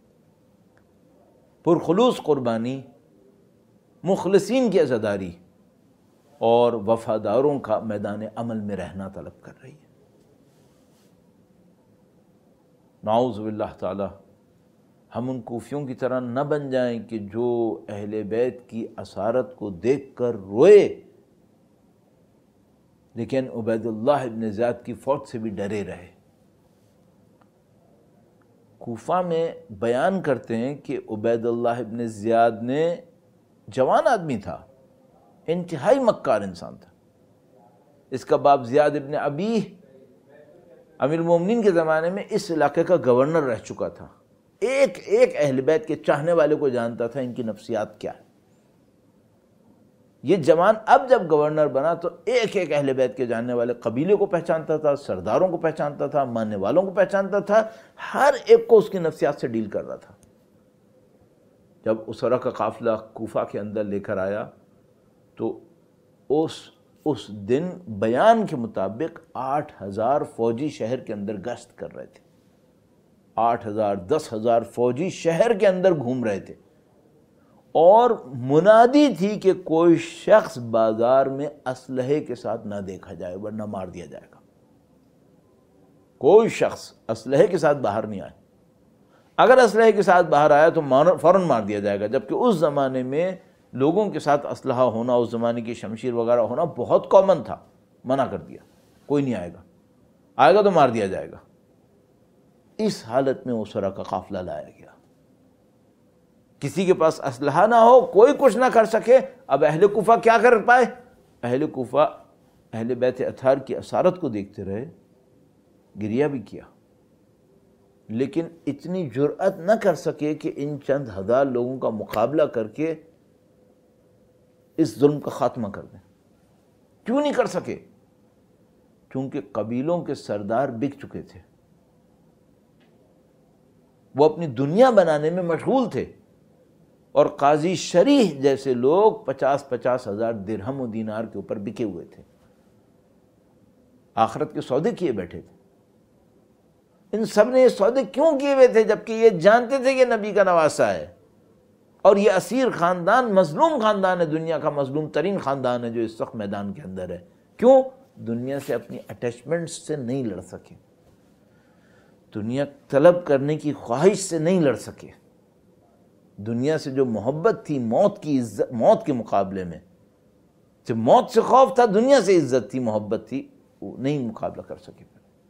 پرخلوص قربانی مخلصین کی عزاداری اور وفاداروں کا میدان عمل میں رہنا طلب کر رہی ہے۔ نعوذ باللہ تعالی ہم ان کوفیوں کی طرح نہ بن جائیں کہ جو اہل بیت کی اسارت کو دیکھ کر روئے لیکن عبید اللہ ابن زیاد کی فوت سے بھی ڈرے رہے۔ کوفہ میں بیان کرتے ہیں کہ عبید اللہ ابن زیاد نے جوان آدمی تھا، انتہائی مکار انسان تھا۔ اس کا باپ زیاد ابن ابی امیر المومنین کے زمانے میں اس علاقے کا گورنر رہ چکا تھا، ایک ایک اہل بیت کے چاہنے والے کو جانتا تھا ان کی نفسیات کیا ہے۔ یہ جوان اب جب گورنر بنا تو ایک ایک اہل بیت کے جاننے والے قبیلے کو پہچانتا تھا، سرداروں کو پہچانتا تھا، ماننے والوں کو پہچانتا تھا، ہر ایک کو اس کی نفسیات سے ڈیل کر رہا تھا۔ جب اسرا کا قافلہ کوفہ کے اندر لے کر آیا تو اس دن بیان کے مطابق 8,000 فوجی شہر کے اندر گشت کر رہے تھے، 8,000 10,000 فوجی شہر کے اندر گھوم رہے تھے، اور منادی تھی کہ کوئی شخص بازار میں اسلحے کے ساتھ نہ دیکھا جائے ورنہ مار دیا جائے گا۔ کوئی شخص اسلحے کے ساتھ باہر نہیں آئے، اگر اسلحے کے ساتھ باہر آیا تو فوراً مار دیا جائے گا، جبکہ اس زمانے میں لوگوں کے ساتھ اسلحہ ہونا، اس زمانے کی شمشیر وغیرہ ہونا بہت کامن تھا۔ منع کر دیا، کوئی نہیں آئے گا، آئے گا تو مار دیا جائے گا۔ اس حالت میں اسرا کا قافلہ لایا گیا، کسی کے پاس اسلحہ نہ ہو، کوئی کچھ نہ کر سکے۔ اب اہل کوفہ کیا کر پائے؟ اہل کوفہ اہل بیت اطہار کی اسارت کو دیکھتے رہے، گریہ بھی کیا، لیکن اتنی جرأت نہ کر سکے کہ ان چند ہزار لوگوں کا مقابلہ کر کے اس ظلم کا خاتمہ کر دیں۔ کیوں نہیں کر سکے؟ کیونکہ قبیلوں کے سردار بک چکے تھے، وہ اپنی دنیا بنانے میں مشغول تھے، اور قاضی شریح جیسے لوگ 50,000 ہزار درہم و دینار کے اوپر بکے ہوئے تھے، آخرت کے سودے کیے بیٹھے تھے۔ ان سب نے یہ سودے کیوں کیے ہوئے تھے جبکہ یہ جانتے تھے کہ نبی کا نواسا ہے، اور یہ اسیر خاندان مظلوم خاندان ہے، دنیا کا مظلوم ترین خاندان ہے جو اس وقت میدان کے اندر ہے۔ کیوں؟ دنیا سے اپنی اٹیچمنٹ سے نہیں لڑ سکے، دنیا طلب کرنے کی خواہش سے نہیں لڑ سکے، دنیا سے جو محبت تھی، موت کی عزت، موت کے مقابلے میں جب موت سے خوف تھا، دنیا سے عزت تھی، محبت تھی، وہ نہیں مقابلہ کر سکے۔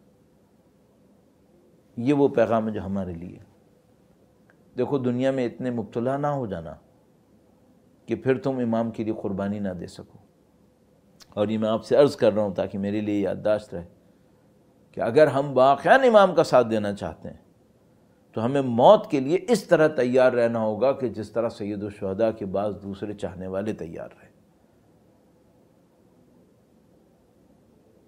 یہ وہ پیغام ہے جو ہمارے لیے۔ دیکھو، دنیا میں اتنے مبتلا نہ ہو جانا کہ پھر تم امام کے لیے قربانی نہ دے سکو۔ اور یہ میں آپ سے عرض کر رہا ہوں تاکہ میرے لیے یادداشت رہے کہ اگر ہم واقعاً امام کا ساتھ دینا چاہتے ہیں تو ہمیں موت کے لیے اس طرح تیار رہنا ہوگا کہ جس طرح سید الشہداء کے بعض دوسرے چاہنے والے تیار رہے۔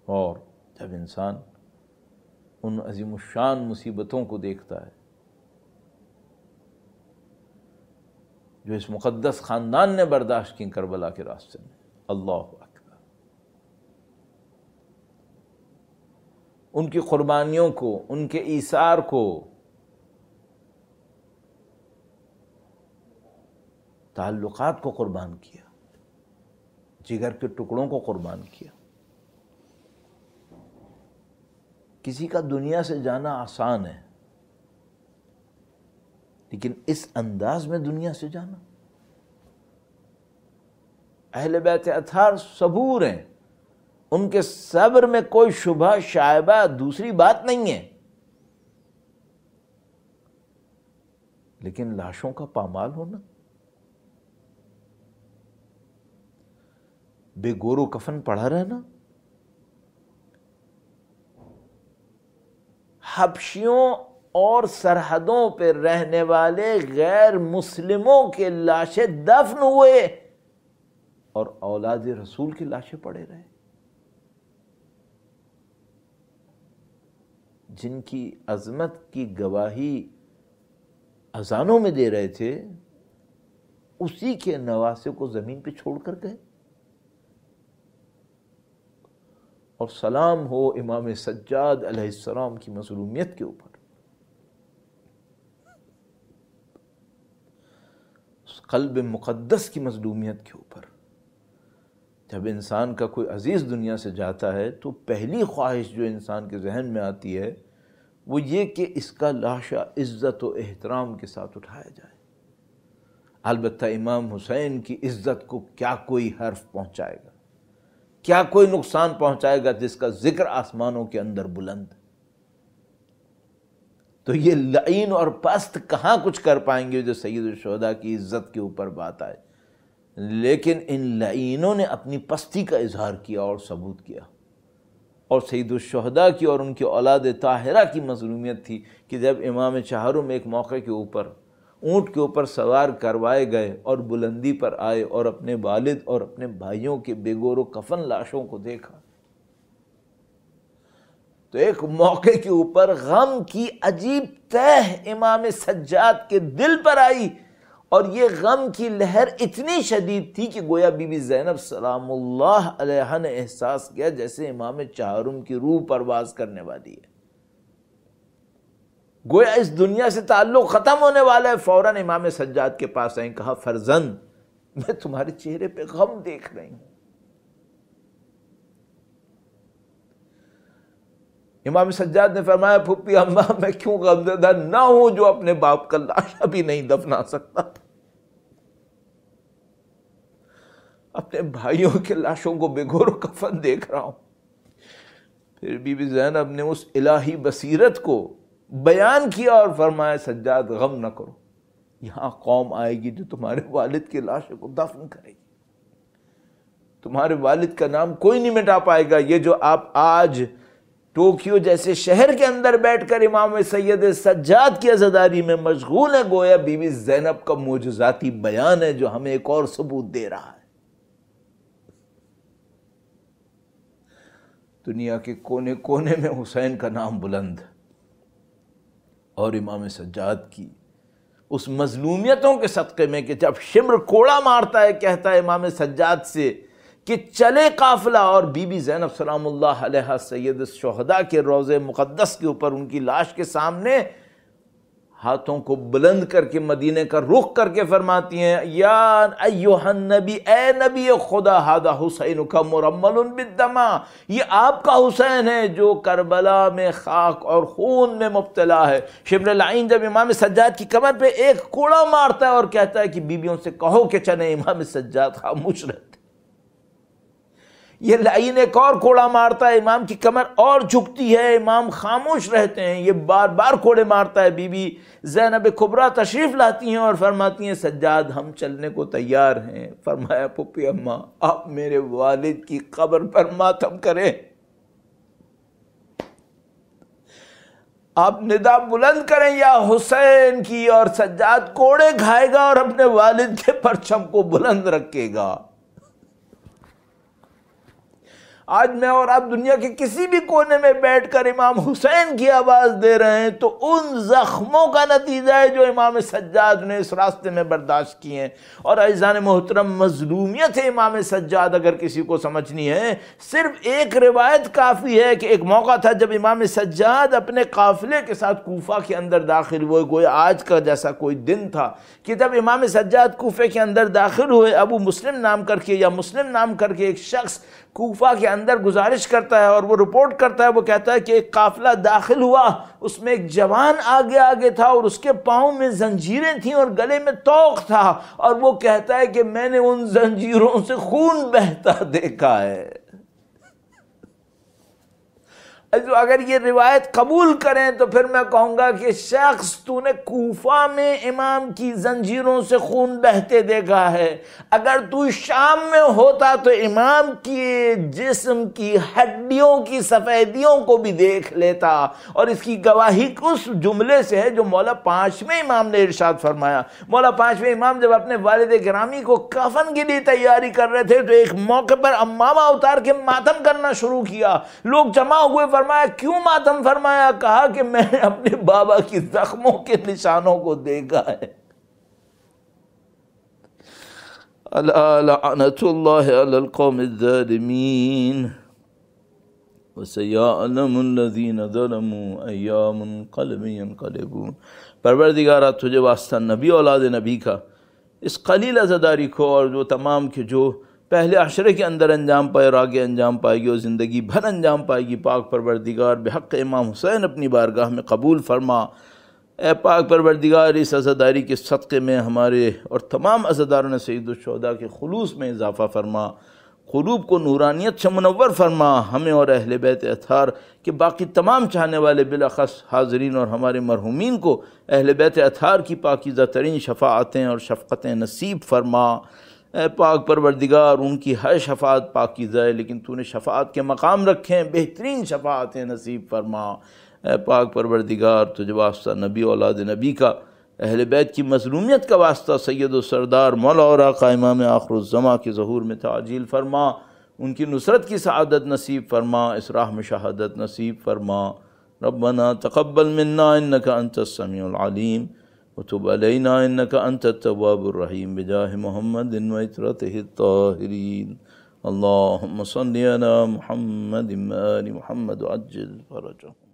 اور جب انسان ان عظیم الشان مصیبتوں کو دیکھتا ہے جو اس مقدس خاندان نے برداشت کی کربلا کے راستے میں، اللہ اکبر، ان کی قربانیوں کو، ان کے ایثار کو، تعلقات کو قربان کیا، جگر کے ٹکڑوں کو قربان کیا۔ کسی کا دنیا سے جانا آسان ہے، لیکن اس انداز میں دنیا سے جانا، اہل بیت اطہار صبور ہیں، ان کے صبر میں کوئی شبہ شائبہ دوسری بات نہیں ہے، لیکن لاشوں کا پامال ہونا، بے گور و کفن پڑا رہنا، حبشیوں اور سرحدوں پہ رہنے والے غیر مسلموں کے لاشیں دفن ہوئے اور اولاد رسول کی لاشیں پڑے رہے، جن کی عظمت کی گواہی اذانوں میں دے رہے تھے، اسی کے نواسے کو زمین پہ چھوڑ کر گئے۔ اور سلام ہو امام سجاد علیہ السلام کی مظلومیت کے اوپر، اس قلب مقدس کی مظلومیت کے اوپر۔ جب انسان کا کوئی عزیز دنیا سے جاتا ہے تو پہلی خواہش جو انسان کے ذہن میں آتی ہے وہ یہ کہ اس کا لاشا عزت و احترام کے ساتھ اٹھایا جائے۔ البتہ امام حسین کی عزت کو کیا کوئی حرف پہنچائے گا، کیا کوئی نقصان پہنچائے گا جس کا ذکر آسمانوں کے اندر بلند؟ تو یہ لعین اور پست کہاں کچھ کر پائیں گے جو سید الشہداء کی عزت کے اوپر بات آئے؟ لیکن ان لعینوں نے اپنی پستی کا اظہار کیا اور ثبوت کیا، اور سید الشہداء کی اور ان کی اولاد طاہرہ کی مظلومیت تھی کہ جب امام چہارم ایک موقع کے اوپر اونٹ کے اوپر سوار کروائے گئے اور بلندی پر آئے اور اپنے والد اور اپنے بھائیوں کے بے گور و کفن لاشوں کو دیکھا، تو ایک موقع کے اوپر غم کی عجیب تہ امام سجاد کے دل پر آئی، اور یہ غم کی لہر اتنی شدید تھی کہ گویا بی بی زینب سلام اللہ علیہا نے احساس کیا جیسے امام چہارم کی روح پرواز کرنے والی ہے، گویا اس دنیا سے تعلق ختم ہونے والا ہے۔ فوراً امام سجاد کے پاس آئیں، کہا فرزند میں تمہارے چہرے پہ غم دیکھ رہی ہوں۔ امام سجاد نے فرمایا پھپھی اماں میں کیوں غمزدہ نہ ہوں جو اپنے باپ کا لاشا بھی نہیں دفنا سکتا، اپنے بھائیوں کے لاشوں کو بے گور و کفن دیکھ رہا ہوں۔ پھر بی بی زینب نے اس الہی بصیرت کو بیان کیا اور فرمایا سجاد غم نہ کرو، یہاں قوم آئے گی جو تمہارے والد کے لاشے کو دفن کرے گی، تمہارے والد کا نام کوئی نہیں مٹا پائے گا۔ یہ جو آپ آج ٹوکیو جیسے شہر کے اندر بیٹھ کر امام سید سجاد کی عزاداری میں مشغول ہے، گویا بی بی زینب کا معجزاتی بیان ہے جو ہمیں ایک اور ثبوت دے رہا ہے۔ دنیا کے کونے کونے میں حسین کا نام بلند، اور امام سجاد کی اس مظلومیتوں کے صدقے میں کہ جب شمر کوڑا مارتا ہے کہتا ہے امام سجاد سے کہ چلے قافلہ، اور بی بی زینب سلام اللہ علیہا سید الشہداء کے روضے مقدس کے اوپر ان کی لاش کے سامنے ہاتھوں کو بلند کر کے مدینے کا رخ کر کے فرماتی ہیں یا ایھا النبی، اے نبی خدا، ھذا حسین کا مرمل بالدماء، یہ آپ کا حسین ہے جو کربلا میں خاک اور خون میں مبتلا ہے۔ شبر لعین جب امام سجاد کی کمر پہ ایک کوڑا مارتا ہے اور کہتا ہے کہ بیویوں سے کہو کہ چلیں، امام سجاد خاموش رہتے، یہ لعین ایک اور کوڑا مارتا ہے، امام کی کمر اور جھکتی ہے، امام خاموش رہتے ہیں، یہ بار بار کوڑے مارتا ہے۔ بی بی زینب کبریٰ تشریف لاتی ہیں اور فرماتی ہیں سجاد ہم چلنے کو تیار ہیں۔ فرمایا پھپھی اماں آپ میرے والد کی قبر پر ماتم کریں، آپ ندا بلند کریں یا حسین کی، اور سجاد کوڑے کھائے گا اور اپنے والد کے پرچم کو بلند رکھے گا۔ آج میں اور آپ دنیا کے کسی بھی کونے میں بیٹھ کر امام حسین کی آواز دے رہے ہیں تو ان زخموں کا نتیجہ ہے جو امام سجاد نے اس راستے میں برداشت کیے ہیں۔ اور عزیزان محترم، مظلومیت امام سجاد اگر کسی کو سمجھنی ہے، صرف ایک روایت کافی ہے کہ ایک موقع تھا جب امام سجاد اپنے قافلے کے ساتھ کوفہ کے اندر داخل ہوئے، گویا آج کا جیسا کوئی دن تھا کہ جب امام سجاد کوفے کے اندر داخل ہوئے، ابو مسلم نام کر کے یا مسلم نام کر کے ایک شخص کوفہ کے اندر گزارش کرتا ہے اور وہ رپورٹ کرتا ہے، وہ کہتا ہے کہ ایک قافلہ داخل ہوا، اس میں ایک جوان آگے تھا اور اس کے پاؤں میں زنجیریں تھیں اور گلے میں طوق تھا، اور وہ کہتا ہے کہ میں نے ان زنجیروں سے خون بہتا دیکھا ہے۔ اگر یہ روایت قبول کریں تو پھر میں کہوں گا کہ شخص تو نے کوفہ میں امام کی زنجیروں سے خون بہتے دیکھا ہے، اگر تو شام میں ہوتا تو امام کی جسم کی ہڈیوں کی سفیدیوں کو بھی دیکھ لیتا۔ اور اس کی گواہی اس جملے سے ہے جو مولا پانچویں امام نے ارشاد فرمایا۔ مولا پانچویں امام جب اپنے والد گرامی کو کفن کے لیے تیاری کر رہے تھے تو ایک موقع پر عمامہ اتار کے ماتم کرنا شروع کیا، لوگ جمع ہوئے، فرمایا کیوں ماتم فرمایا؟ کہا کہ میں نے اپنے بابا کی زخموں کے نشانوں کو دیکھا ہے۔ الا لعنت اللہ علی القوم الظالمین وسیعلم الذین ظلموا ای منقلب ینقلبون۔ پروردگارہ تجھے واسطہ نبی اولاد نبی کا اس قلیل عزاداری کو اور جو تمام کے جو پہلے عشرے کے اندر انجام پائے اور آگے انجام پائے گی اور زندگی بھر انجام پائے گی، پاک پروردگار بحق امام حسین اپنی بارگاہ میں قبول فرما۔ اے پاک پروردگار، اس عزاداری کے صدقے میں ہمارے اور تمام عزاداروں سید الشہداء کے خلوص میں اضافہ فرما، قلوب کو نورانیت سے منور فرما، ہمیں اور اہل بیت اطہار کے باقی تمام چاہنے والے بالاخص حاضرین اور ہمارے مرحومین کو اہل بیت اطہار کی پاکیزہ ترین شفاعتیں اور شفقتیں نصیب فرما۔ اے پاک پروردگار، ان کی ہر شفاعت پاکیزہ ہے لیکن تو نے شفاعت کے مقام رکھے ہیں، بہترین شفاعتیں نصیب فرما۔ اے پاک پروردگار، تجھے واسطہ نبی اولاد نبی کا، اہل بیت کی مظلومیت کا واسطہ، سید و سردار مولا اور آقا امام آخر الزماں کے ظہور میں تعجیل فرما، ان کی نصرت کی سعادت نصیب فرما، اس راہ میں شہادت نصیب فرما۔ ربنا تقبل منا انک انت السمیع العلیم وتب علینا انک انت التواب الرحیم بجاہ محمد وعترتہ الطاہرین۔ اللہم صل علی محمد وآل محمد وعجل فرجهم۔